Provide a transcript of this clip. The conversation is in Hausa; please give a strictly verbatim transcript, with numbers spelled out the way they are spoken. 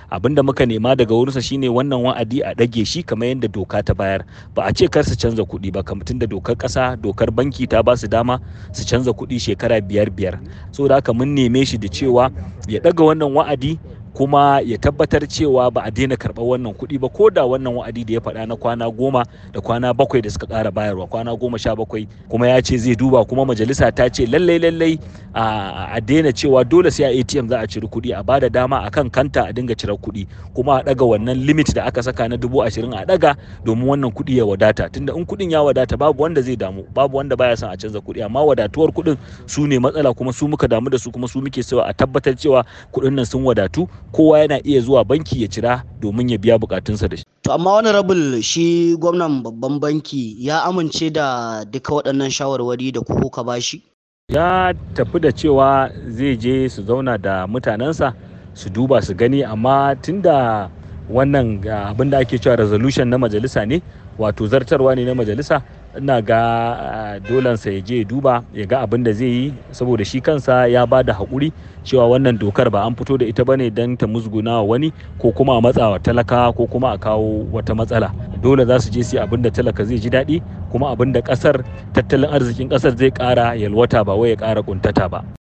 abin da muka nema daga wurinsa shine wannan wa'adi a ɗage shi kamar yadda doka ta bayar, ba a ce kar su canza kuɗi ba, kamar tun da dokar ƙasa dokar banki ta ba su dama su canza kuɗi shekara biyar biyar. Saboda haka mun neme shi da cewa ya ɗaga wannan wa'adi kuma ya tabbatar cewa ba a daina karɓar wannan kuɗi ba, ko da wannan wa'adi da ya faɗa na kwana goma da kwana bakwai da suka ƙara bayarwa, kwana goma sha bakwai, kuma ya ce zai duba, kuma majalisa ta ce lallai lallai a daina cewa dole sai a A T M za a ciri kuɗi, a bada dama a kan kanta a dinga cirar kuɗi, kuma a ɗaga wannan limit da aka saka na dubu ashirin a ɗaga domin wannan kuɗi ya wadata, tunda in kuɗin ya wadata babu wanda zai damu, babu wanda baya son a canza kuɗi, amma wadatuwar kuɗin su ne matsala, kuma su muka damu da su, kuma su muke cewa a tabbatar cewa kuɗin nan sun wadatu, kowa yana iya zuwa banki ya cira domin ya biya bukatunsa da shi. To amma wani rabul shi gwamnan babban banki ya amince da duka waɗannan shawarwari da kuka bashi? Ya tafi da cewa zai je su zauna da mutanensa su duba su gani, amma tunda wannan abin da ake cewa resolution na majalisa ne, wato zartarwa ne na majalisa, ina ga dolansa ya je ya duba ya ga abin da zai yi, saboda shi kansa ya ba da haƙuri cewa wannan dokar ba an fito da ita bane don ta musguna wa wani ko kuma a matsawa talaka ko kuma a kawo wata matsala. Dole za su je su yi abin da talaka zai ji daɗi, kuma abin da ƙasar tattalin arzikin ƙasar zai ƙara yalwata ba wai ya ƙara ƙuntata ba.